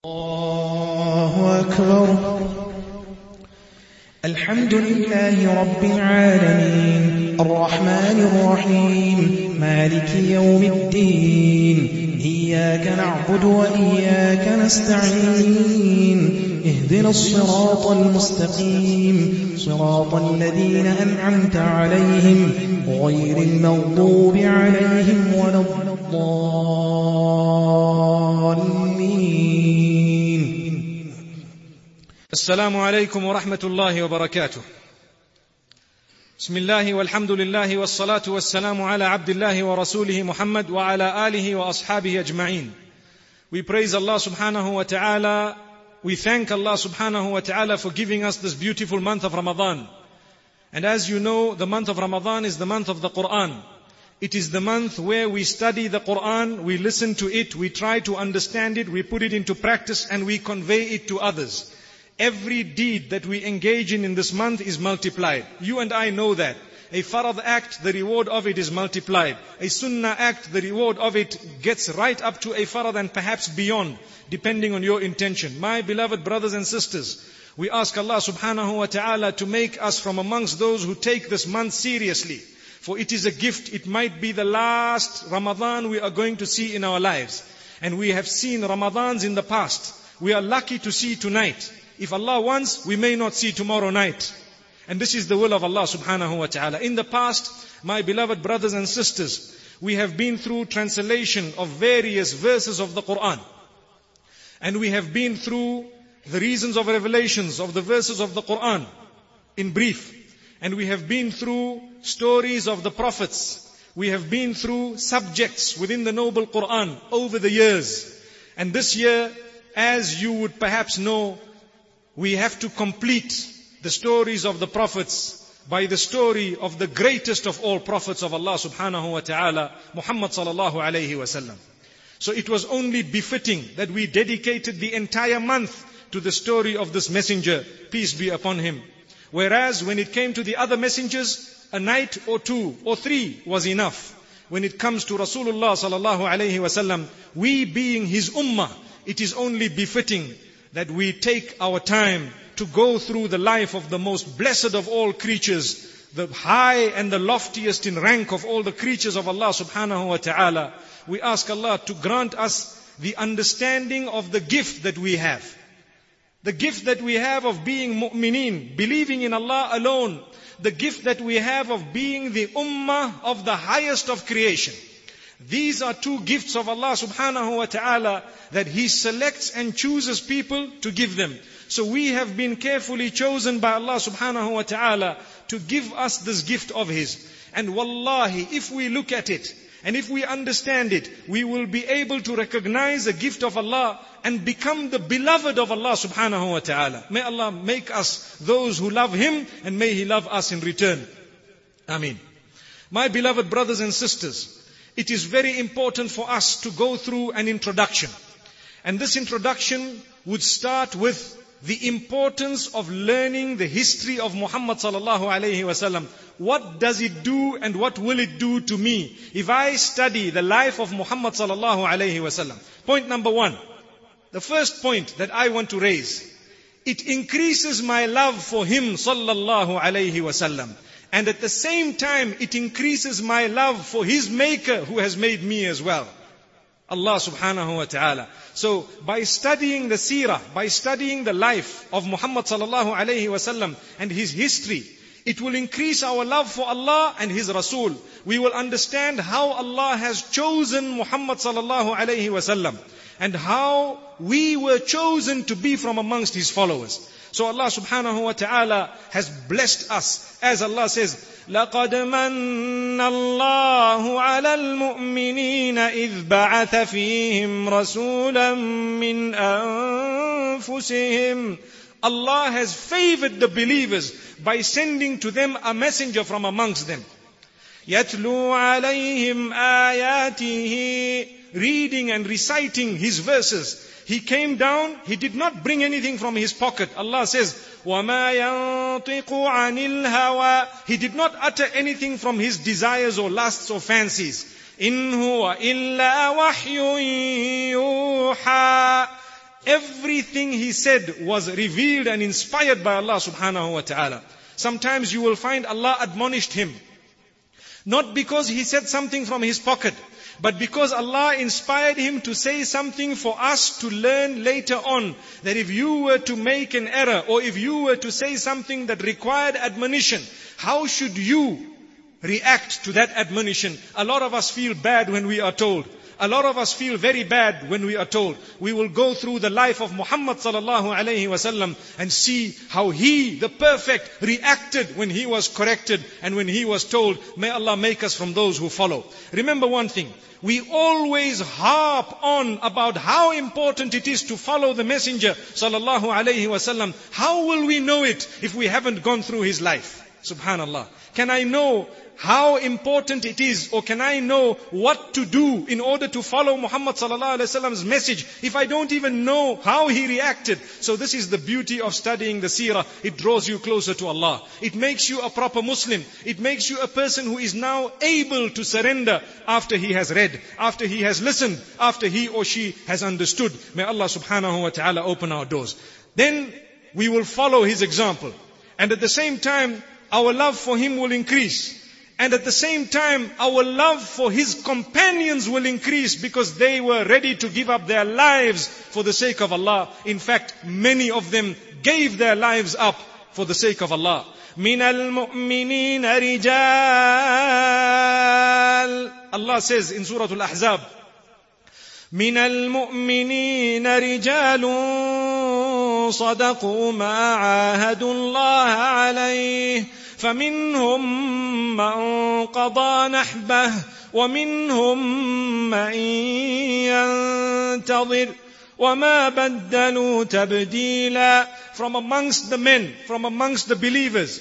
الله أكبر. الحمد لله رب العالمين الرحمن الرحيم مالك يوم الدين إياك نعبد وإياك نستعين اهدنا الصراط المستقيم صراط الذين أنعمت عليهم غير المغضوب عليهم ولا الضالين. السلام عليكم ورحمة الله وبركاته. بسم الله والحمد لله والصلاة والسلام على عبد الله ورسوله محمد وعلى آله وأصحابه أجمعين. We praise Allah subhanahu wa ta'ala. We thank Allah subhanahu wa ta'ala for giving us this beautiful month of Ramadan. And as you know, the month of Ramadan is the month of the Quran. It is the month where we study the Quran, we listen to it, we try to understand it, we put it into practice and we convey it to others. Every deed that we engage in this month is multiplied. You and I know that. A farad act, the reward of it is multiplied. A sunnah act, the reward of it gets right up to a farad and perhaps beyond, depending on your intention. My beloved brothers and sisters, we ask Allah subhanahu wa ta'ala to make us from amongst those who take this month seriously. For it is a gift. It might be the last Ramadan we are going to see in our lives. And we have seen Ramadans in the past. We are lucky to see tonight. If Allah wants, we may not see tomorrow night. And this is the will of Allah subhanahu wa ta'ala. In the past, my beloved brothers and sisters, we have been through translation of various verses of the Quran. And we have been through the reasons of revelations of the verses of the Quran in brief. And we have been through stories of the prophets. We have been through subjects within the noble Quran over the years. And this year, as you would perhaps know, we have to complete the stories of the prophets by the story of the greatest of all prophets of Allah subhanahu wa ta'ala, Muhammad sallallahu alayhi wa sallam. So it was only befitting that we dedicated the entire month to the story of this messenger, peace be upon him. Whereas when it came to the other messengers, a night or two or three was enough. When it comes to Rasulullah sallallahu alayhi wa sallam, we being his ummah, it is only befitting that we take our time to go through the life of the most blessed of all creatures, the high and the loftiest in rank of all the creatures of Allah subhanahu wa ta'ala. We ask Allah to grant us the understanding of the gift that we have. The gift that we have of being mu'mineen, believing in Allah alone. The gift that we have of being the ummah of the highest of creation. These are two gifts of Allah subhanahu wa ta'ala that He selects and chooses people to give them. So we have been carefully chosen by Allah subhanahu wa ta'ala to give us this gift of His. And wallahi, if we look at it and if we understand it, we will be able to recognize the gift of Allah and become the beloved of Allah subhanahu wa ta'ala. May Allah make us those who love Him and may He love us in return. Ameen. My beloved brothers and sisters, it is very important for us to go through an introduction. And this introduction would start with the importance of learning the history of Muhammad sallallahu alayhi wa sallam. What does it do and what will it do to me if I study the life of Muhammad sallallahu alayhi wa sallam? Point number one. The first point that I want to raise. It increases my love for him sallallahu alayhi wa sallam. And at the same time, it increases my love for His Maker who has made me as well. Allah subhanahu wa ta'ala. So, by studying the seerah, by studying the life of Muhammad sallallahu alayhi wa sallam and his history, it will increase our love for Allah and His Rasul. We will understand how Allah has chosen Muhammad sallallahu alayhi wa sallam and how we were chosen to be from amongst His followers. So Allah subhanahu wa ta'ala has blessed us. As Allah says, لَقَدْ مَنَّ اللَّهُ عَلَى الْمُؤْمِنِينَ إِذْ بَعَثَ فِيهِمْ رَسُولًا مِّنْ أَنفُسِهِمْ. Allah has favored the believers by sending to them a messenger from amongst them. يَتْلُو عَلَيْهِمْ آيَاتِهِ, reading and reciting His verses. He came down, He did not bring anything from His pocket. Allah says, وَمَا يَنطِقُ عَنِ الْهَوَىٰ. He did not utter anything from His desires or lusts or fancies. إِنْ هُوَ إِلَّا وَحْيٌ يُوحَىٰ. Everything he said was revealed and inspired by Allah subhanahu wa ta'ala. Sometimes you will find Allah admonished him. Not because he said something from his pocket, but because Allah inspired him to say something for us to learn later on. That if you were to make an error, or if you were to say something that required admonition, how should you react to that admonition? A lot of us feel bad when we are told. A lot of us feel very bad when we are told. We will go through the life of Muhammad sallallahu alayhi wasallam and see how he, the perfect, reacted when he was corrected and when he was told. May Allah make us from those who follow. Remember one thing. We always harp on about how important it is to follow the Messenger sallallahu alayhi wasallam. How will we know it if we haven't gone through his life? Subhanallah. Can I know how important it is, or can I know what to do in order to follow Muhammad sallallahu alaihi wasallam's message if I don't even know how he reacted? So this is the beauty of studying the seerah. It draws you closer to Allah. It makes you a proper Muslim. It makes you a person who is now able to surrender after he has read, after he has listened, after he or she has understood. May Allah subhanahu wa ta'ala open our doors. Then we will follow his example. And at the same time, our love for him will increase. And at the same time, our love for his companions will increase, because they were ready to give up their lives for the sake of Allah. In fact, many of them gave their lives up for the sake of Allah. مِنَ الْمُؤْمِنِينَ رِجَالٌ. Allah says in Surah Al-Ahzab, مِنَ الْمُؤْمِنِينَ رِجَالٌ صَدَقُوا مَا عَاهَدُوا اللَّهَ عَلَيْهِ فَمِنْهُمْ مَنْ قَضَى نَحْبَهُ وَمِنْهُمْ مَنْ يَنْتَظِرُ وَمَا بَدَّلُوا تَبْدِيلًا. From amongst the men, from amongst the believers,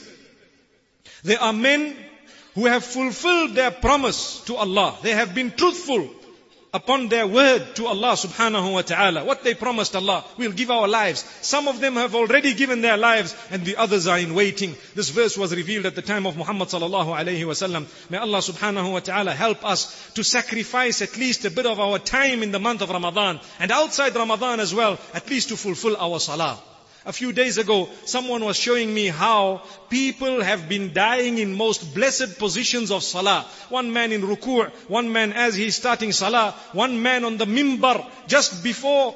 there are men who have fulfilled their promise to Allah. They have been truthful upon their word to Allah subhanahu wa ta'ala. What they promised Allah, we'll give our lives. Some of them have already given their lives, and the others are in waiting. This verse was revealed at the time of Muhammad sallallahu alayhi wa sallam. May Allah subhanahu wa ta'ala help us to sacrifice at least a bit of our time in the month of Ramadan, and outside Ramadan as well, at least to fulfill our salah. A few days ago, someone was showing me how people have been dying in most blessed positions of salah. One man in ruku', one man as he's starting salah, one man on the mimbar just before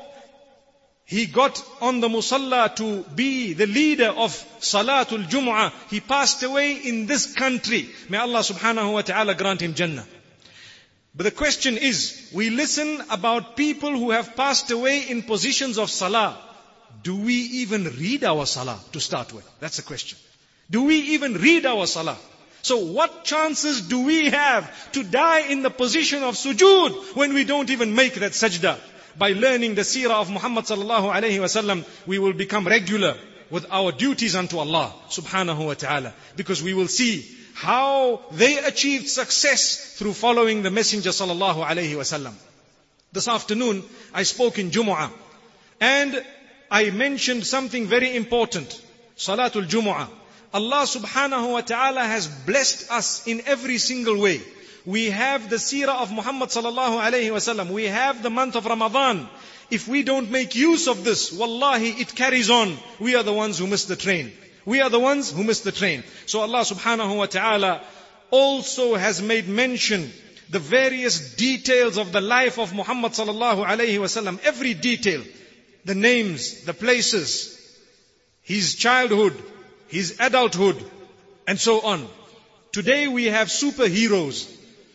he got on the musalla to be the leader of Salatul Jumu'ah. He passed away in this country. May Allah subhanahu wa ta'ala grant him Jannah. But the question is, we listen about people who have passed away in positions of salah. Do we even read our salah to start with? That's the question. Do we even read our salah? So what chances do we have to die in the position of sujood when we don't even make that sajda? By learning the seerah of Muhammad sallallahu alayhi wa sallam, we will become regular with our duties unto Allah subhanahu wa ta'ala. Because we will see how they achieved success through following the Messenger sallallahu alayhi wa sallam. This afternoon, I spoke in Jumu'ah. And I mentioned something very important. Salatul Jumu'ah. Allah subhanahu wa ta'ala has blessed us in every single way. We have the seerah of Muhammad sallallahu alayhi wa sallam. We have the month of Ramadan. If we don't make use of this, wallahi, it carries on. We are the ones who miss the train. We are the ones who miss the train. So Allah subhanahu wa ta'ala also has made mention the various details of the life of Muhammad sallallahu alayhi wa sallam. Every detail. The names, the places, his childhood, his adulthood, and so on. Today we have superheroes.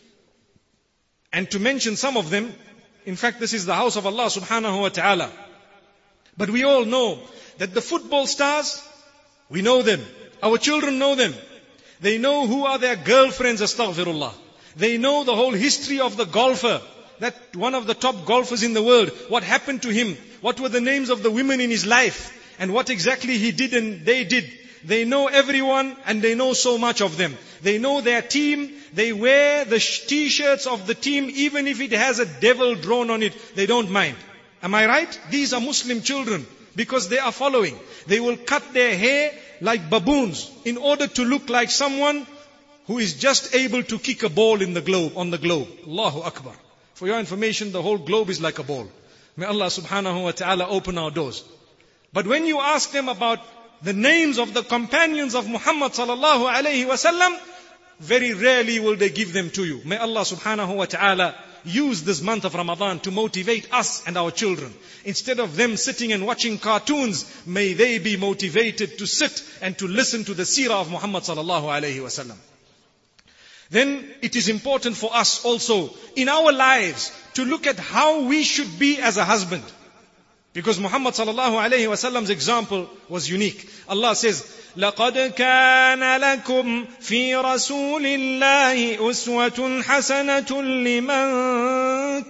And to mention some of them, in fact this is the house of Allah subhanahu wa ta'ala. But we all know that the football stars, we know them. Our children know them. They know who are their girlfriends, astaghfirullah. They know the whole history of the golfer. That one of the top golfers in the world, what happened to him, what were the names of the women in his life, and what exactly he did and they did. They know everyone and they know so much of them. They know their team, they wear the t-shirts of the team even if it has a devil drawn on it, they don't mind. Am I right? These are Muslim children because they are following. They will cut their hair like baboons in order to look like someone who is just able to kick a ball in the globe, on the globe. Allahu Akbar. For your information, the whole globe is like a ball. May Allah subhanahu wa ta'ala open our doors. But when you ask them about the names of the companions of Muhammad sallallahu alayhi wasallam, very rarely will they give them to you. May Allah subhanahu wa ta'ala use this month of Ramadan to motivate us and our children. Instead of them sitting and watching cartoons, may they be motivated to sit and to listen to the seerah of Muhammad sallallahu alayhi wasallam. Then it is important for us also in our lives to look at how we should be as a husband. Because Muhammad sallallahu alayhi wasallam's example was unique. Allah says, لَقَدْ كَانَ لَكُمْ فِي رَسُولِ اللَّهِ أُسْوَةٌ حَسَنَةٌ لِمَنْ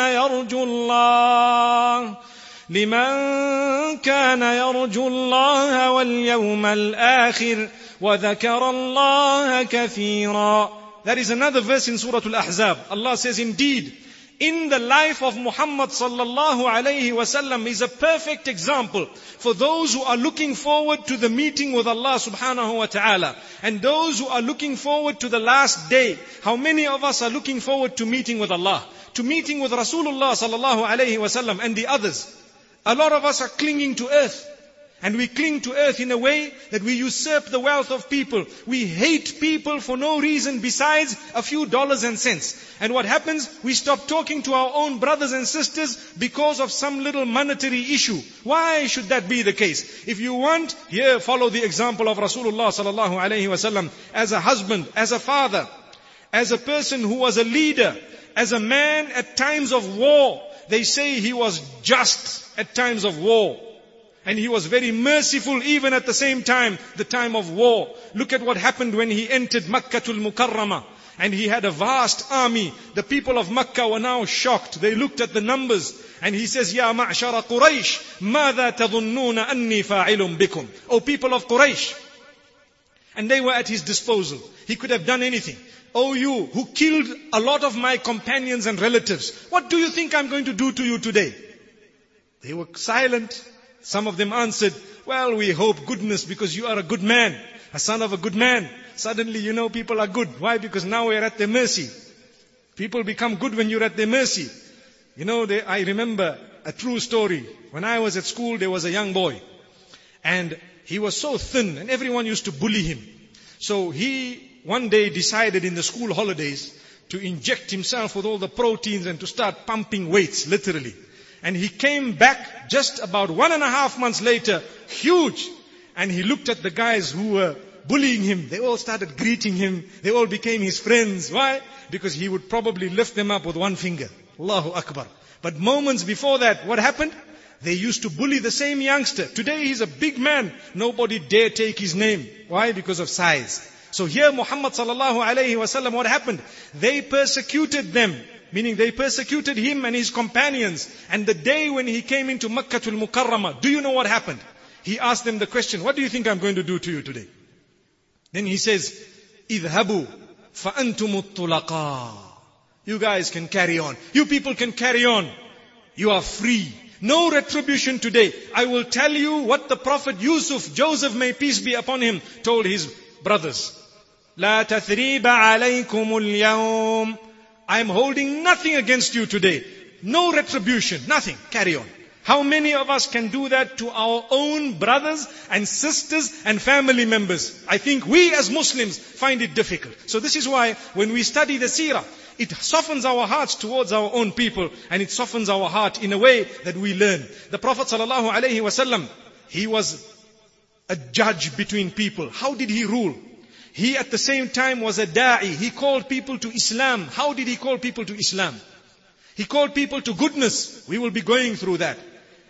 كَانَ يَرْجُو اللَّهَ وَالْيَوْمَ الْآخِرِ وَذَكَرَ اللَّهَ كَثِيرًا. That is another verse in Surah Al-Ahzab. Allah says, indeed, in the life of Muhammad sallallahu alayhi wasallam is a perfect example for those who are looking forward to the meeting with Allah subhanahu wa ta'ala, and those who are looking forward to the last day. How many of us are looking forward to meeting with Allah, to meeting with Rasulullah sallallahu alayhi wasallam and the others? A lot of us are clinging to earth. And we cling to earth in a way that we usurp the wealth of people. We hate people for no reason besides a few dollars and cents. And what happens? We stop talking to our own brothers and sisters because of some little monetary issue. Why should that be the case? If you want, here follow the example of Rasulullah sallallahu alaihi wasallam as a husband, as a father, as a person who was a leader, as a man at times of war. They say he was just at times of war. And he was very merciful even at the same time, the time of war. Look at what happened when he entered Makkatul Mukarramah. And he had a vast army. The people of Makkah were now shocked. They looked at the numbers. And he says, Ya ma'shara Quraysh, ماذا تظنون أني فاعل بكم? O people of Quraysh. And they were at his disposal. He could have done anything. O you who killed a lot of my companions and relatives, what do you think I'm going to do to you today? They were silent. Some of them answered, well, we hope goodness because you are a good man, a son of a good man. Suddenly, people are good. Why? Because now we're at their mercy. People become good when you're at their mercy. I remember a true story. When I was at school, there was a young boy. And he was so thin and everyone used to bully him. So he one day decided in the school holidays to inject himself with all the proteins and to start pumping weights, literally. And he came back just about 1.5 months later, huge. And he looked at the guys who were bullying him. They all started greeting him. They all became his friends. Why? Because he would probably lift them up with one finger. Allahu Akbar. But moments before that, what happened? They used to bully the same youngster. Today he's a big man. Nobody dare take his name. Why? Because of size. So here Muhammad sallallahu alayhi wasallam, what happened? They persecuted them. Meaning they persecuted him and his companions. And the day when he came into Makkatul Mukarramah, do you know what happened? He asked them the question, what do you think I'm going to do to you today? Then he says, اذهبوا فأنتم الطلقاء. You guys can carry on. You people can carry on. You are free. No retribution today. I will tell you what the Prophet Yusuf, Joseph, may peace be upon him, told his brothers. لا تثريب عليكم اليوم. I am holding nothing against you today. No retribution, nothing. Carry on. How many of us can do that to our own brothers and sisters and family members? I think we as Muslims find it difficult. So this is why when we study the seerah, it softens our hearts towards our own people, and it softens our heart in a way that we learn. The Prophet ﷺ, he was a judge between people. How did he rule? He at the same time was a da'i. He called people to Islam. How did he call people to Islam? He called people to goodness. We will be going through that.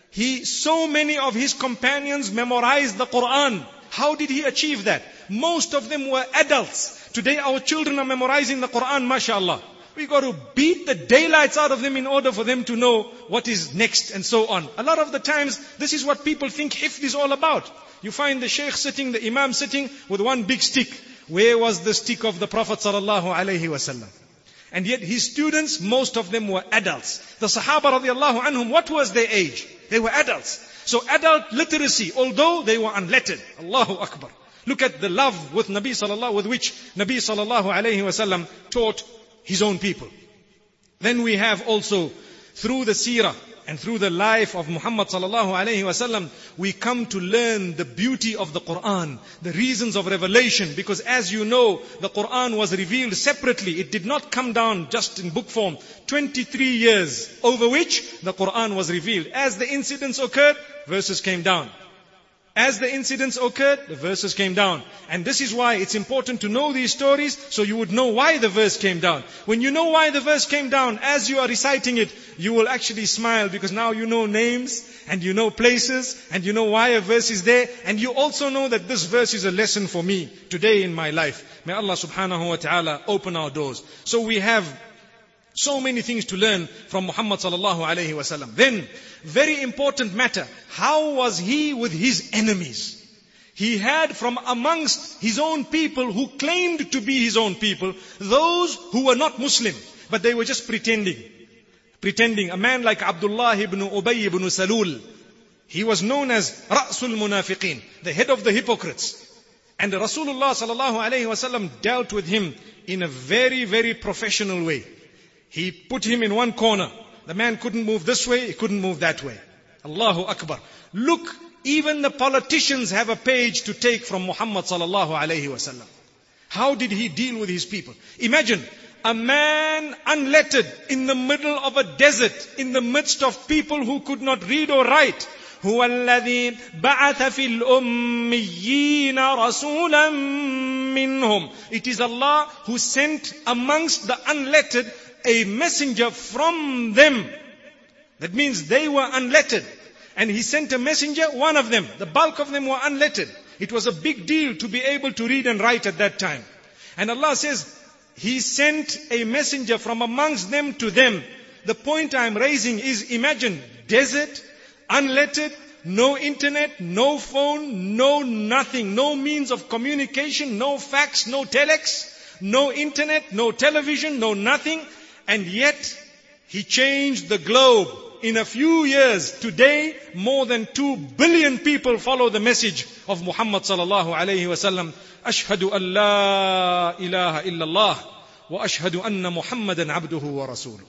So many of his companions memorized the Quran. How did he achieve that? Most of them were adults. Today our children are memorizing the Quran, mashallah. We got to beat the daylights out of them in order for them to know what is next and so on. A lot of the times, this is what people think hifd is all about. You find the sheikh sitting, the imam sitting with one big stick. Where was the stick of the Prophet sallallahu alaihi wasallam? And yet his students, most of them were adults. The Sahaba radiallahu anhum, what was their age? They were adults. So adult literacy, although they were unlettered. Allahu Akbar. Look at the love with which Nabi sallallahu alaihi wasallam taught his own people. Then we have also, through the seerah, and through the life of Muhammad sallallahu alaihi wasallam, we come to learn the beauty of the Quran, the reasons of revelation. Because as you know, the Quran was revealed separately. It did not come down just in book form. 23 years over which the Quran was revealed. As the incidents occurred, verses came down. As the incidents occurred, the verses came down. And this is why it's important to know these stories, so you would know why the verse came down. When you know why the verse came down, as you are reciting it, you will actually smile, because now you know names, and you know places, and you know why a verse is there, and you also know that this verse is a lesson for me today in my life. May Allah subhanahu wa ta'ala open our doors. So we have so many things to learn from Muhammad sallallahu alayhi wasallam. Then, very important matter, how was he with his enemies? He had from amongst his own people who claimed to be his own people, those who were not Muslim, but they were just pretending. A man like Abdullah ibn Ubay ibn Salul, he was known as Ra'sul Munafiqeen, the head of the hypocrites. And Rasulullah sallallahu alayhi wasallam dealt with him in a very, very professional way. He put him in one corner. The man couldn't move this way, he couldn't move that way. Allahu Akbar. Look, even the politicians have a page to take from Muhammad sallallahu alayhi wasallam. How did he deal with his people? Imagine a man unlettered in the middle of a desert, in the midst of people who could not read or write. هو الذي بعث في الأميين رسولا منهم. It is Allah who sent amongst the unlettered a messenger from them. That means they were unlettered. And he sent a messenger, one of them. The bulk of them were unlettered. It was a big deal to be able to read and write at that time. And Allah says, He sent a messenger from amongst them to them. The point I'm raising is, imagine, desert, unlettered, no internet, no phone, no nothing, no means of communication, no fax, no telex, no internet, no television, no nothing. And yet, He changed the globe. In a few years, today, more than 2 billion people follow the message of Muhammad sallallahu alayhi wasallam. Ashhadu an la ilaha illallah wa ashhadu anna Muhammadan abduhu wa rasuluh.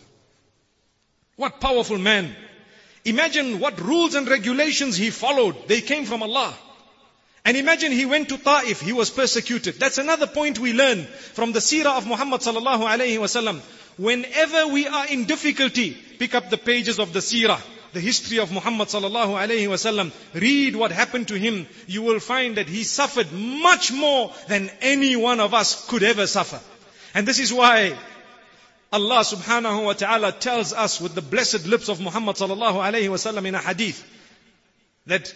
What powerful man. Imagine what rules and regulations he followed. They came from Allah. And imagine he went to Ta'if, he was persecuted. That's another point we learn from the seerah of Muhammad sallallahu alayhi wasallam. Whenever we are in difficulty, pick up the pages of the seerah, the history of Muhammad sallallahu alayhi wasallam. Read what happened to him. You will find that he suffered much more than any one of us could ever suffer. And this is why Allah subhanahu wa ta'ala tells us with the blessed lips of Muhammad sallallahu alayhi wasallam in a hadith that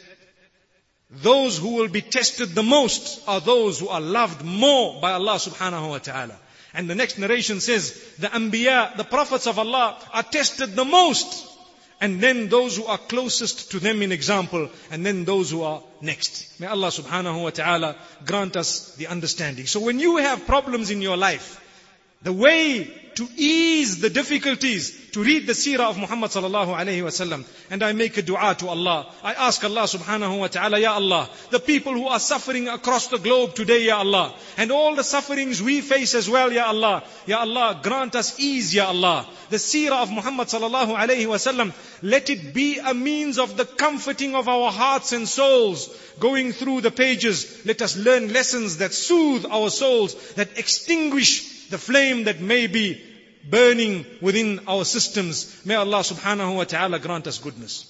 those who will be tested the most are those who are loved more by Allah subhanahu wa ta'ala. And the next narration says, the Anbiya, the prophets of Allah, are tested the most. And then those who are closest to them in example, and then those who are next. May Allah subhanahu wa ta'ala grant us the understanding. So when you have problems in your life, the way to ease the difficulties, to read the seerah of Muhammad sallallahu alayhi wasallam. And I make a dua to Allah. I ask Allah subhanahu wa ta'ala, Ya Allah, the people who are suffering across the globe today, Ya Allah, and all the sufferings we face as well, Ya Allah, grant us ease, Ya Allah. The seerah of Muhammad sallallahu alayhi wasallam, let it be a means of the comforting of our hearts and souls. Going through the pages, let us learn lessons that soothe our souls, that extinguish the flame that may be burning within our systems. May Allah subhanahu wa ta'ala grant us goodness.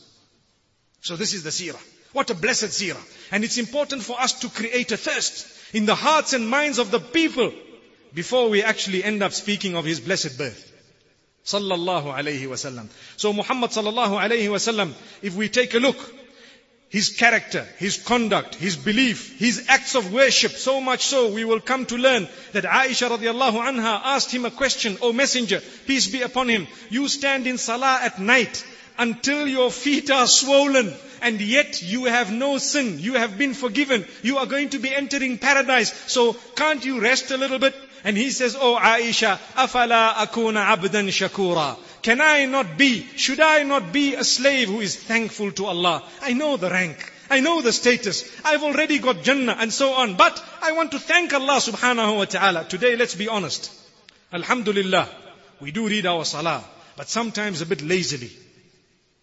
So this is the seerah. What a blessed seerah. And it's important for us to create a thirst in the hearts and minds of the people before we actually end up speaking of his blessed birth. Sallallahu alayhi wa sallam. So Muhammad sallallahu alayhi wa sallam, if we take a look, his character, his conduct, his belief, his acts of worship, so much so we will come to learn that Aisha radiallahu anha asked him a question, O Messenger, peace be upon him, you stand in salah at night until your feet are swollen and yet you have no sin, you have been forgiven, you are going to be entering paradise, so can't you rest a little bit? And he says, Oh Aisha, afala akuna abdan shakura. Can I not be, should I not be a slave who is thankful to Allah? I know the rank, I know the status, I've already got Jannah and so on, but I want to thank Allah subhanahu wa ta'ala. Today, let's be honest. Alhamdulillah, we do read our salah, but sometimes a bit lazily.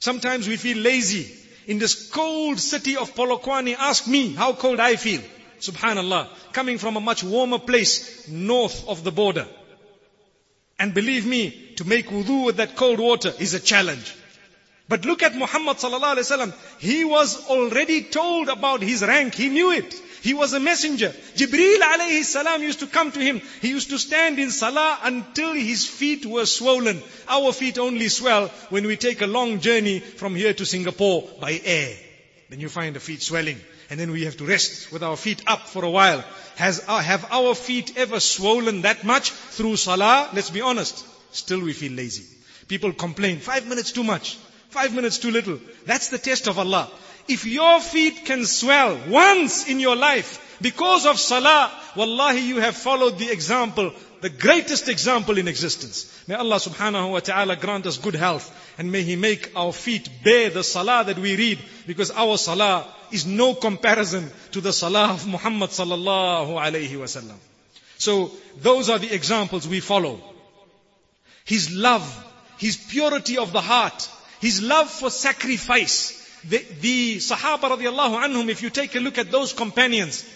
Sometimes we feel lazy. In this cold city of Polokwane, ask me how cold I feel. Subhanallah. Coming from a much warmer place north of the border. And believe me, to make wudu with that cold water is a challenge. But look at Muhammad sallallahu alaihi wasallam. He was already told about his rank. He knew it. He was a messenger. Jibreel alayhi salam used to come to him. He used to stand in salah until his feet were swollen. Our feet only swell when we take a long journey from here to Singapore by air. Then you find the feet swelling. And then we have to rest with our feet up for a while. Have our feet ever swollen that much through salah? Let's be honest. Still we feel lazy. People complain, 5 minutes too much. 5 minutes too little. That's the test of Allah. If your feet can swell once in your life because of salah, wallahi you have followed the example, the greatest example in existence. May Allah subhanahu wa ta'ala grant us good health, and may He make our feet bear the salah that we read, because our salah is no comparison to the salah of Muhammad sallallahu alayhi wa sallam. So those are the examples we follow. His love, His purity of the heart, His love for sacrifice. The Sahaba radiallahu anhum, if you take a look at those companions,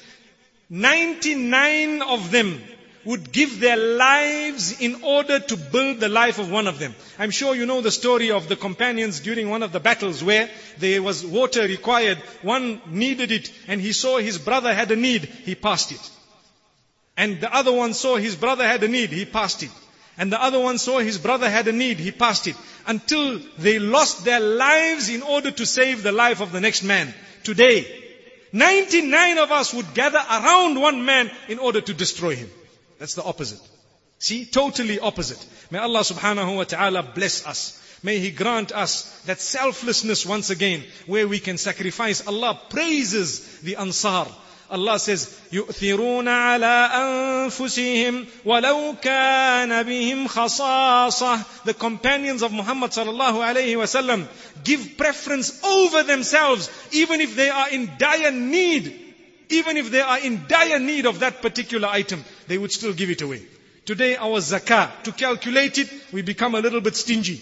99 of them would give their lives in order to build the life of one of them. I'm sure you know the story of the companions during one of the battles where there was water required. One needed it and he saw his brother had a need, he passed it. And the other one saw his brother had a need, he passed it. And the other one saw his brother had a need, he passed it. Until they lost their lives in order to save the life of the next man. Today, 99 of us would gather around one man in order to destroy him. That's the opposite. See, totally opposite. May Allah subhanahu wa ta'ala bless us. May He grant us that selflessness once again, where we can sacrifice. Allah praises the Ansar. Allah says, يُؤْثِرُونَ عَلَىٰ أَنفُسِهِمْ وَلَوْ كَانَ بِهِمْ خَصَاصَةٌ. The companions of Muhammad sallallahu alayhi wasallam give preference over themselves, even if they are in dire need. Even if they are in dire need of that particular item, they would still give it away. Today our zakah, to calculate it, we become a little bit stingy.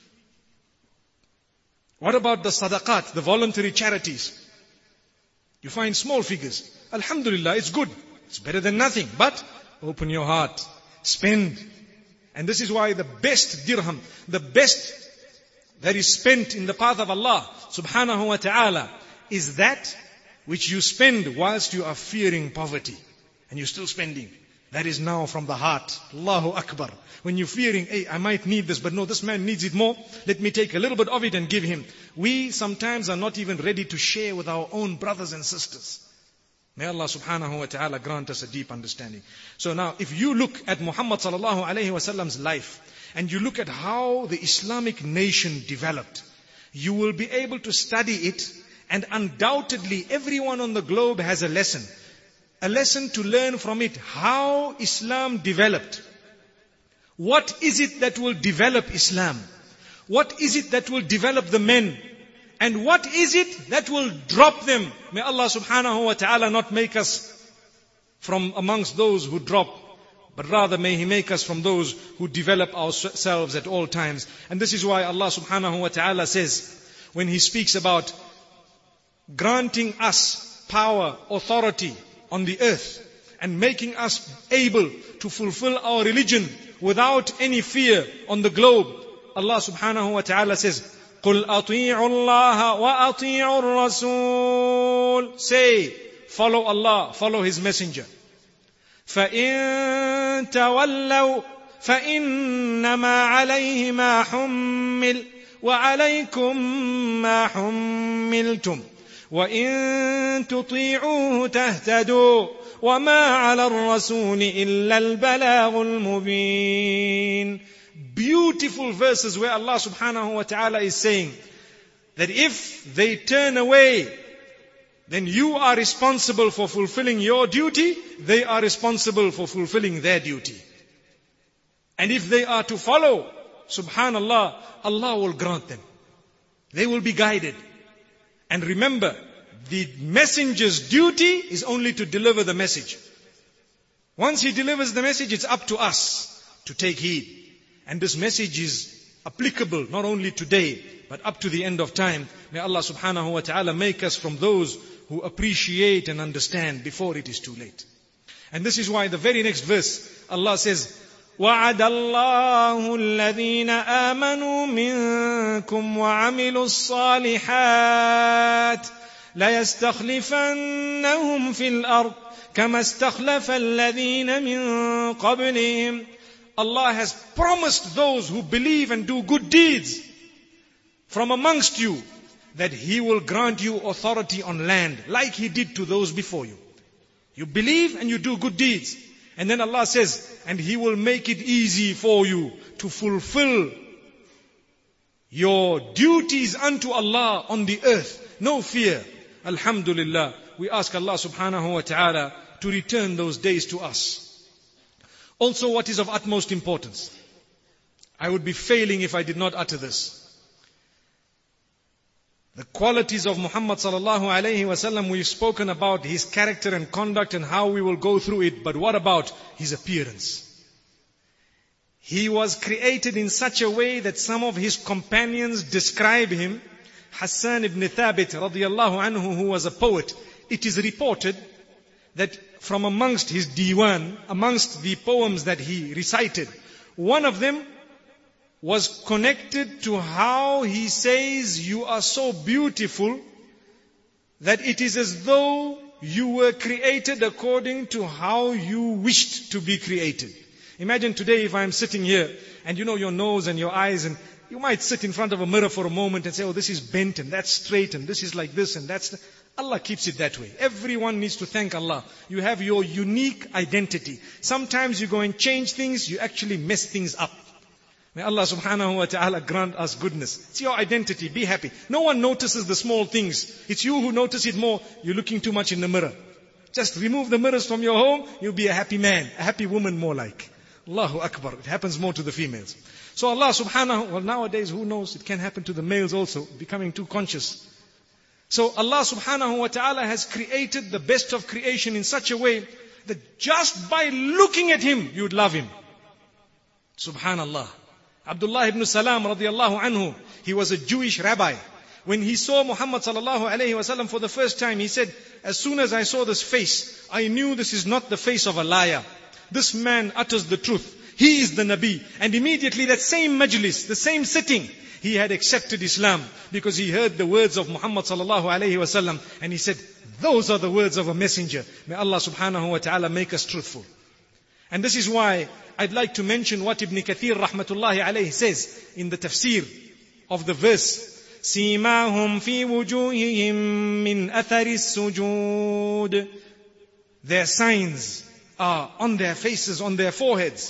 What about the sadaqat, the voluntary charities? You find small figures. Alhamdulillah, it's good. It's better than nothing. But open your heart. Spend. And this is why the best dirham, the best that is spent in the path of Allah subhanahu wa ta'ala is that which you spend whilst you are fearing poverty. And you're still spending. That is now from the heart. Allahu Akbar. When you're fearing, hey, I might need this, but no, this man needs it more. Let me take a little bit of it and give him. We sometimes are not even ready to share with our own brothers and sisters. May Allah subhanahu wa ta'ala grant us a deep understanding. So now, if you look at Muhammad sallallahu alayhi wa sallam's life, and you look at how the Islamic nation developed, you will be able to study it, and undoubtedly everyone on the globe has a lesson. A lesson to learn from it, how Islam developed. What is it that will develop Islam? What is it that will develop the men? And what is it that will drop them? May Allah subhanahu wa ta'ala not make us from amongst those who drop, but rather may He make us from those who develop ourselves at all times. And this is why Allah subhanahu wa ta'ala says, when He speaks about granting us power, authority on the earth, and making us able to fulfill our religion without any fear on the globe, Allah subhanahu wa ta'ala says, قُلْ أَطِيعُوا اللَّهَ وَأَطِيعُوا الرَّسُولَ. Say, follow Allah, follow His messenger. فَإِن تَوَلَّوْا فَإِنَّمَا عَلَيْهِ مَا حُمِّلْ وَعَلَيْكُمْ مَا حُمِّلْتُمْ وَإِن تُطِيعُوهُ تَهْتَدُوا وَمَا عَلَى الرَّسُولِ إِلَّا الْبَلَاغُ الْمُبِينُ. Beautiful verses where Allah subhanahu wa ta'ala is saying that if they turn away, then you are responsible for fulfilling your duty, they are responsible for fulfilling their duty. And if they are to follow, subhanallah, Allah will grant them. They will be guided. And remember, the messenger's duty is only to deliver the message. Once he delivers the message, it's up to us to take heed. And this message is applicable not only today, but up to the end of time. May Allah subhanahu wa ta'ala make us from those who appreciate and understand before it is too late. And this is why the very next verse, Allah says, وَعَدَ اللَّهُ الَّذِينَ آمَنُوا مِنكُمْ وَعَمِلُوا الصَّالِحَاتِ لَيَسْتَخْلِفَنَّهُمْ فِي الْأَرْضِ كَمَا اسْتَخْلَفَ الَّذِينَ مِنْ قَبْلِهِمْ. Allah has promised those who believe and do good deeds from amongst you that He will grant you authority on land like He did to those before you. You believe and you do good deeds. And then Allah says, and He will make it easy for you to fulfill your duties unto Allah on the earth. No fear. Alhamdulillah. We ask Allah subhanahu wa ta'ala to return those days to us. Also, what is of utmost importance? I would be failing if I did not utter this. The qualities of Muhammad sallallahu alayhi wa sallam, we've spoken about his character and conduct and how we will go through it. But what about his appearance? He was created in such a way that some of his companions describe him. Hassan ibn Thabit radiyallahu anhu, who was a poet, it is reported that from amongst his diwan, amongst the poems that he recited, one of them was connected to how he says, you are so beautiful that it is as though you were created according to how you wished to be created. Imagine today if I am sitting here and you know your nose and your eyes, and you might sit in front of a mirror for a moment and say, oh, this is bent and that's straight and this is like this and that's... Allah keeps it that way. Everyone needs to thank Allah. You have your unique identity. Sometimes you go and change things, you actually mess things up. May Allah subhanahu wa ta'ala grant us goodness. It's your identity, be happy. No one notices the small things. It's you who notice it more. You're looking too much in the mirror. Just remove the mirrors from your home, you'll be a happy man, a happy woman more like. Allahu Akbar. It happens more to the females. So Allah subhanahu, well nowadays who knows, it can happen to the males also, becoming too conscious. So Allah subhanahu wa ta'ala has created the best of creation in such a way that just by looking at Him, you'd love Him. Subhanallah. Abdullah ibn Salam radiyallahu anhu, he was a Jewish rabbi. When he saw Muhammad sallallahu alayhi wa sallam for the first time, he said, as soon as I saw this face, I knew this is not the face of a liar. This man utters the truth. He is the Nabi. And immediately that same majlis, the same sitting, he had accepted Islam because he heard the words of Muhammad sallallahu alayhi wa sallam, and he said, those are the words of a messenger. May Allah subhanahu wa ta'ala make us truthful. And this is why I'd like to mention what Ibn Kathir rahmatullahi alayhi says in the tafsir of the verse. سِيمَاهُمْ فِي وُجُوهِهِمْ مِنْ أَثَرِ السُّجُودِ. Their signs are on their faces, on their foreheads,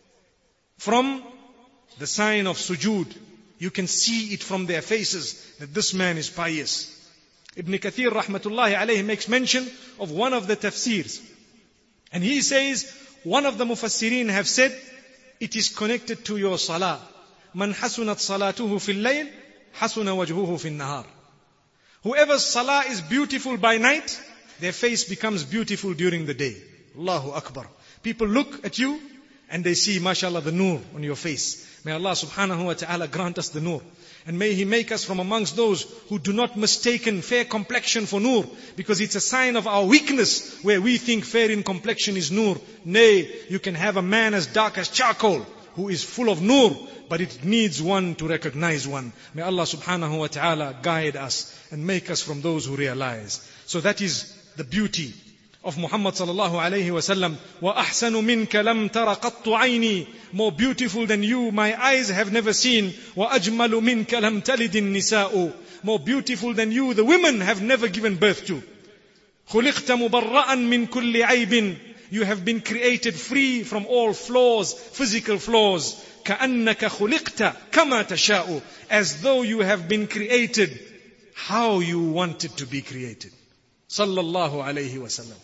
from the sign of sujood. You can see it from their faces that this man is pious. Ibn Kathir rahmatullahi alayhi makes mention of one of the tafsirs. And he says, one of the mufassirin have said, it is connected to your salah. Man hasunat salatuhu fil layl, hasuna wajhuhu fil nahar. Whoever's salah is beautiful by night, their face becomes beautiful during the day. Allahu Akbar. People look at you and they see, mashallah, the nur on your face. May Allah subhanahu wa ta'ala grant us the nur. And may He make us from amongst those who do not mistaken fair complexion for nur. Because it's a sign of our weakness where we think fair in complexion is nur. Nay, you can have a man as dark as charcoal who is full of nur, but it needs one to recognize one. May Allah subhanahu wa ta'ala guide us and make us from those who realize. So that is the beauty of Muhammad sallallahu alayhi wa sallam. وَأَحْسَنُ مِنْكَ لَمْ تَرَ قَطُّ عَيْنِي. More beautiful than you, my eyes have never seen. وَأَجْمَلُ مِنْكَ لَمْ تَلِدِ النِّسَاءُ. More beautiful than you, the women have never given birth to. خُلِقْتَ مُبَرَّأً مِنْ كُلِّ عَيْبٍ. You have been created free from all flaws, physical flaws. كَأَنَّكَ خُلِقْتَ كَمَا تَشَاءُ. As though you have been created how you wanted to be created. Sallallahu alayhi wa sallam.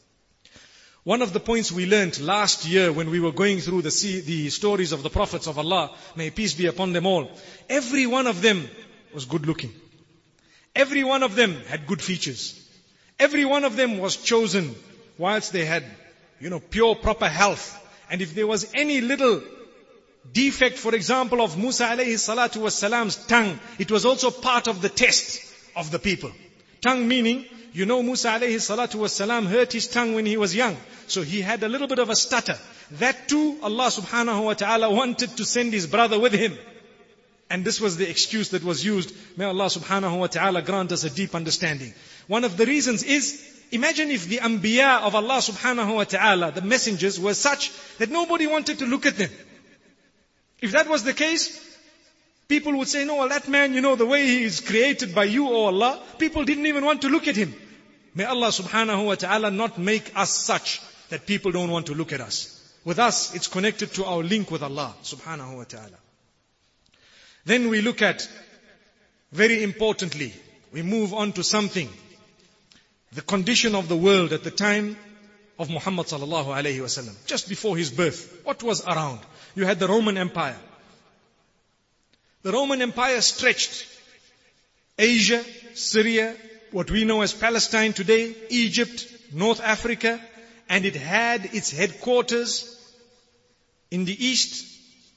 One of the points we learned last year when we were going through the stories of the prophets of Allah, may peace be upon them all, every one of them was good looking. Every one of them had good features. Every one of them was chosen whilst they had, pure proper health. And if there was any little defect, for example, of Musa alayhi salatu was salam's tongue, it was also part of the test of the people. Tongue meaning, Musa alayhi salatu was salam hurt his tongue when he was young. So he had a little bit of a stutter. That too, Allah subhanahu wa ta'ala wanted to send his brother with him. And this was the excuse that was used. May Allah subhanahu wa ta'ala grant us a deep understanding. One of the reasons is, imagine if the anbiya of Allah subhanahu wa ta'ala, the messengers, were such that nobody wanted to look at them. If that was the case, people would say, no, well, that man, the way he is created by you, O Allah, people didn't even want to look at him. May Allah subhanahu wa ta'ala not make us such that people don't want to look at us. With us, it's connected to our link with Allah subhanahu wa ta'ala. Then we look at, very importantly, we move on to something. The condition of the world at the time of Muhammad sallallahu alayhi wa sallam. Just before his birth, what was around? You had the Roman Empire. The Roman Empire stretched Asia, Syria, what we know as Palestine today, Egypt, North Africa, and it had its headquarters in the east,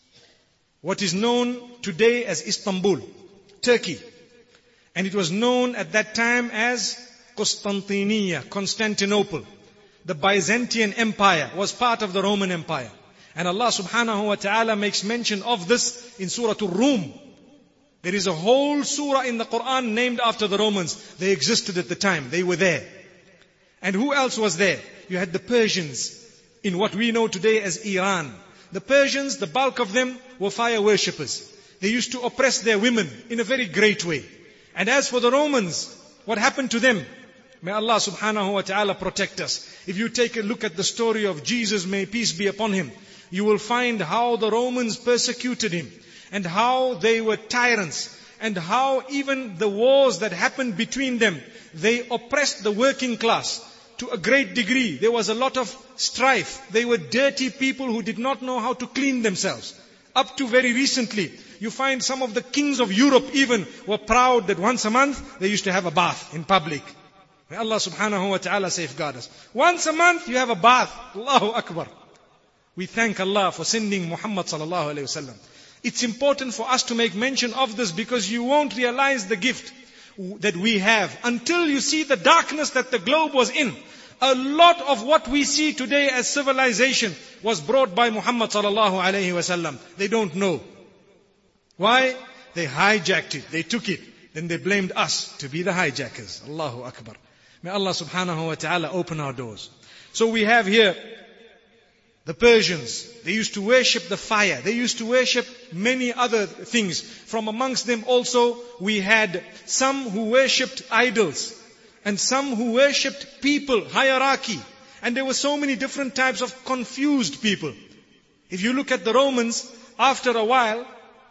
what is known today as Istanbul, Turkey. And it was known at that time as Constantinople, Constantinople. The Byzantine Empire was part of the Roman Empire. And Allah subhanahu wa ta'ala makes mention of this in Surah Ar-Rum. There is a whole surah in the Quran named after the Romans. They existed at the time. They were there. And who else was there? You had the Persians in what we know today as Iran. The Persians, the bulk of them were fire worshippers. They used to oppress their women in a very great way. And as for the Romans, what happened to them? May Allah subhanahu wa ta'ala protect us. If you take a look at the story of Jesus, may peace be upon him, you will find how the Romans persecuted him, and how they were tyrants, and how even the wars that happened between them, they oppressed the working class to a great degree. There was a lot of strife. They were dirty people who did not know how to clean themselves. Up to very recently, you find some of the kings of Europe even were proud that once a month they used to have a bath in public. May Allah subhanahu wa ta'ala safeguard us. Once a month you have a bath. Allahu Akbar. We thank Allah for sending Muhammad sallallahu alayhi wa sallam. It's important for us to make mention of this because you won't realize the gift that we have until you see the darkness that the globe was in. A lot of what we see today as civilization was brought by Muhammad sallallahu alayhi wa sallam. They don't know. Why? They hijacked it. They took it. Then they blamed us to be the hijackers. Allahu Akbar. May Allah subhanahu wa ta'ala open our doors. So we have here the Persians. They used to worship the fire. They used to worship many other things. From amongst them also we had some who worshipped idols. And some who worshipped people, hierarchy. And there were so many different types of confused people. If you look at the Romans, after a while,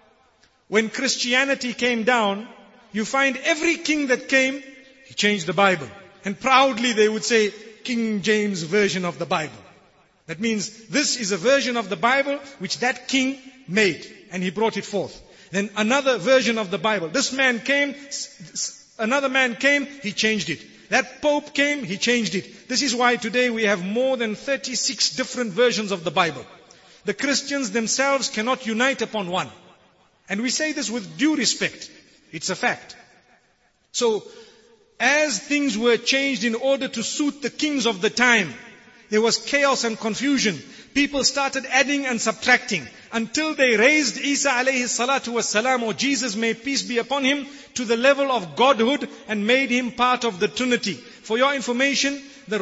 when Christianity came down, you find every king that came, he changed the Bible. And proudly they would say, King James Version of the Bible. That means this is a version of the Bible which that king made. And he brought it forth. Then another version of the Bible. This man came, another man came, he changed it. That Pope came, he changed it. This is why today we have more than 36 different versions of the Bible. The Christians themselves cannot unite upon one. And we say this with due respect. It's a fact. So, as things were changed in order to suit the kings of the time, there was chaos and confusion. People started adding and subtracting until they raised Isa alayhi salatu was salam, or Jesus, may peace be upon him, to the level of godhood and made him part of the Trinity. For your information, the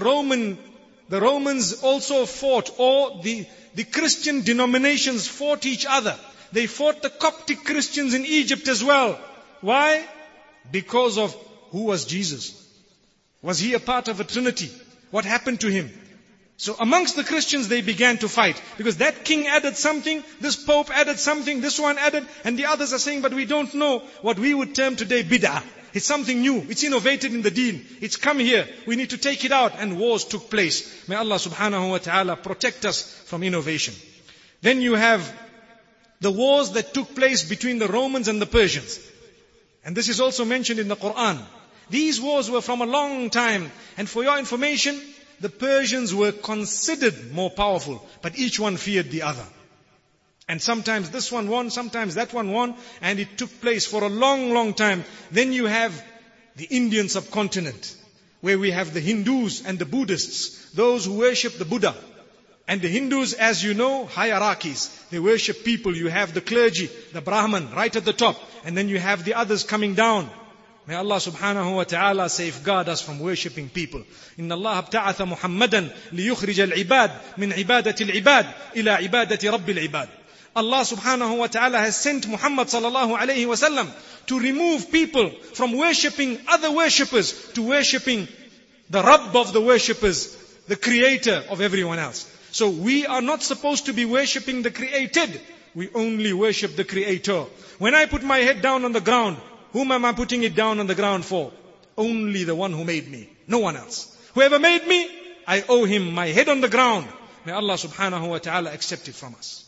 Romans also fought, or the Christian denominations fought each other. They fought the Coptic Christians in Egypt as well. Why? Because of who was Jesus? Was he a part of a Trinity? What happened to him? So amongst the Christians they began to fight. Because that king added something, this Pope added something, this one added, and the others are saying, but we don't know what we would term today bid'ah. It's something new. It's innovated in the deen. It's come here. We need to take it out. And wars took place. May Allah subhanahu wa ta'ala protect us from innovation. Then you have the wars that took place between the Romans and the Persians. And this is also mentioned in the Quran. These wars were from a long time. And for your information, the Persians were considered more powerful, but each one feared the other. And sometimes this one won, sometimes that one won, and it took place for a long, long time. Then you have the Indian subcontinent, where we have the Hindus and the Buddhists, those who worship the Buddha. And the Hindus, as you know, hierarchies. They worship people. You have the clergy, the Brahman, right at the top. And then you have the others coming down. May Allah subhanahu wa ta'ala safeguard us from worshipping people. إِنَّ اللَّهَ ابْتَعَثَ مُحَمَّدًا لِيُخْرِجَ الْعِبَادِ مِنْ عِبَادَةِ الْعِبَادِ إِلَى عِبَادَةِ رَبِّ الْعِبَادِ. Allah subhanahu wa ta'ala has sent Muhammad sallallahu alayhi wa sallam to remove people from worshipping other worshippers to worshipping the Rabb of the worshippers, the creator of everyone else. So we are not supposed to be worshipping the created. We only worship the creator. When I put my head down on the ground, whom am I putting it down on the ground for? Only the one who made me. No one else. Whoever made me, I owe him my head on the ground. May Allah subhanahu wa ta'ala accept it from us.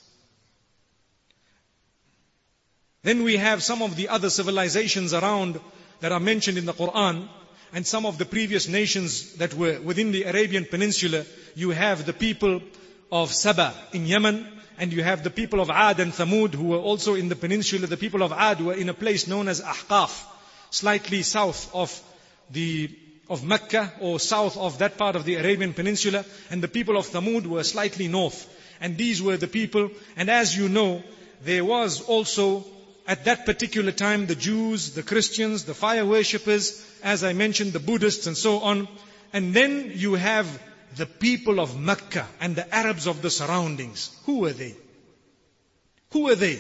Then we have some of the other civilizations around that are mentioned in the Quran, and some of the previous nations that were within the Arabian Peninsula. You have the people of Saba in Yemen, and you have the people of Ad and Thamud who were also in the peninsula. The people of Ad were in a place known as Ahqaf, slightly south of Mecca, or south of that part of the Arabian Peninsula. And the people of Thamud were slightly north. And these were the people. And as you know, there was also at that particular time the Jews, the Christians, the fire worshippers, as I mentioned, the Buddhists and so on. And then you have the people of Mecca and the Arabs of the surroundings. Who were they? Who were they?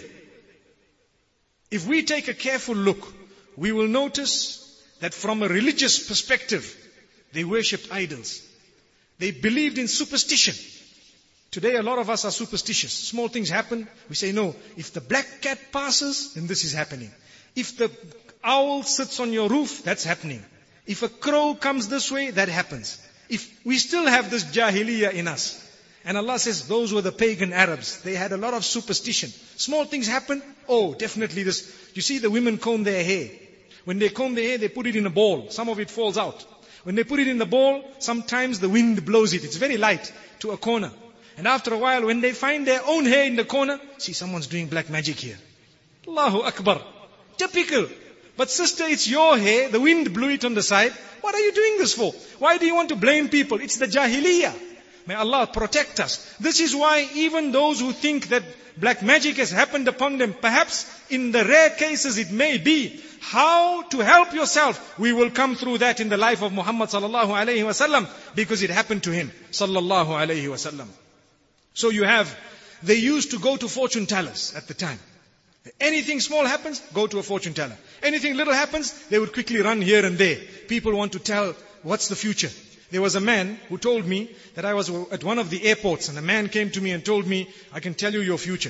If we take a careful look, we will notice that from a religious perspective, they worshipped idols. They believed in superstition. Today a lot of us are superstitious. Small things happen, we say, no, if the black cat passes, then this is happening. If the owl sits on your roof, that's happening. If a crow comes this way, that happens. If we still have this jahiliyyah in us. And Allah says, those were the pagan Arabs. They had a lot of superstition. Small things happen, oh, definitely this. You see the women comb their hair. When they comb their hair, they put it in a ball. Some of it falls out. When they put it in the ball, sometimes the wind blows it. It's very light to a corner. And after a while, when they find their own hair in the corner, see, someone's doing black magic here. Allahu Akbar. Typical. But sister, it's your hair. The wind blew it on the side. What are you doing this for? Why do you want to blame people? It's the jahiliyyah. May Allah protect us. This is why even those who think that black magic has happened upon them, perhaps in the rare cases it may be, how to help yourself, we will come through that in the life of Muhammad sallallahu alayhi wa sallam, because it happened to him sallallahu alayhi wa sallam. So you have, they used to go to fortune tellers at the time. Anything small happens, go to a fortune teller. Anything little happens, they would quickly run here and there. People want to tell, what's the future? There was a man who told me that I was at one of the airports, and a man came to me and told me, I can tell you your future.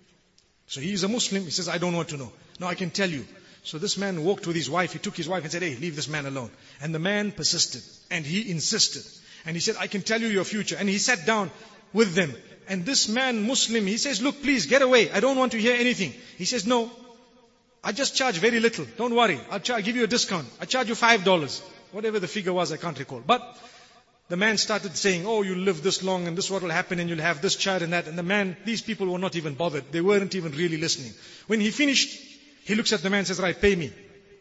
So he is a Muslim, he says, I don't want to know. No, I can tell you. So this man walked with his wife, he took his wife and said, hey, leave this man alone. And the man persisted, and he insisted. And he said, I can tell you your future. And he sat down with them. And this man, Muslim, he says, look, please get away. I don't want to hear anything. He says, no, I just charge very little. Don't worry. I'll give you a discount. I charge you $5. Whatever the figure was, I can't recall. But the man started saying, oh, you'll live this long and this what will happen and you'll have this child and that. And the man, these people were not even bothered. They weren't even really listening. When he finished, he looks at the man and says, right, pay me.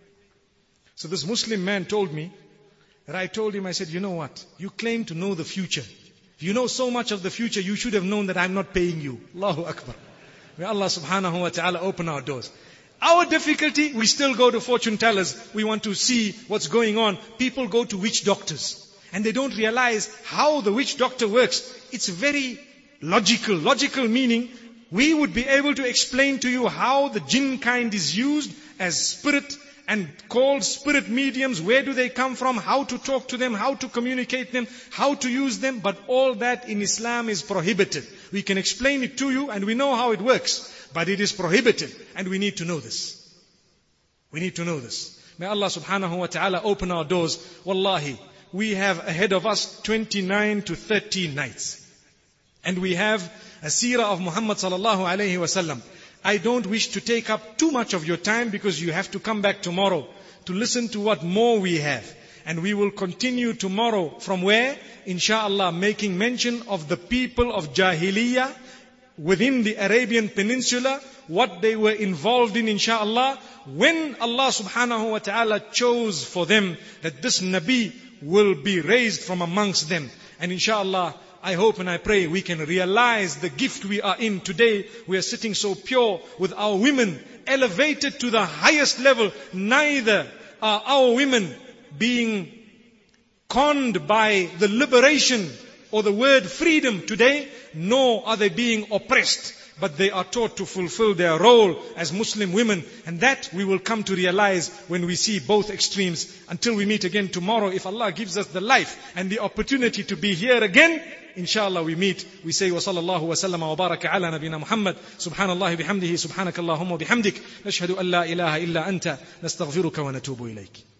So this Muslim man told me that I told him, I said, you know what? You claim to know the future. You know so much of the future, you should have known that I'm not paying you. Allahu Akbar. May Allah subhanahu wa ta'ala open our doors. Our difficulty, we still go to fortune tellers. We want to see what's going on. People go to witch doctors. And they don't realize how the witch doctor works. It's very logical. Logical meaning, we would be able to explain to you how the jinn kind is used as spirit and called spirit mediums. Where do they come from? How to talk to them? How to communicate them? How to use them? But all that in Islam is prohibited. We can explain it to you and we know how it works. But it is prohibited. And we need to know this. We need to know this. May Allah subhanahu wa ta'ala open our doors. Wallahi, we have ahead of us 29 to 30 nights. And we have a seerah of Muhammad sallallahu alayhi wa sallam. I don't wish to take up too much of your time because you have to come back tomorrow to listen to what more we have. And we will continue tomorrow from where? Insha'Allah, making mention of the people of Jahiliyyah within the Arabian Peninsula, what they were involved in, inshaAllah, when Allah subhanahu wa ta'ala chose for them that this Nabi will be raised from amongst them. And inshaAllah, I hope and I pray we can realize the gift we are in today. We are sitting so pure with our women elevated to the highest level. Neither are our women being conned by the liberation or the word freedom today, nor are they being oppressed, but they are taught to fulfill their role as Muslim women. And that we will come to realize when we see both extremes. Until we meet again tomorrow, if Allah gives us the life and the opportunity to be here again, inshallah we meet. We say wa sallallahu wa sallama wa baraka ala nabina Muhammad. Subhanallah bihamdihi, subhanakallahumma bihamdik. Nashhadu an la ilaha illa anta, nastaghfiruka wa natubu ilayk.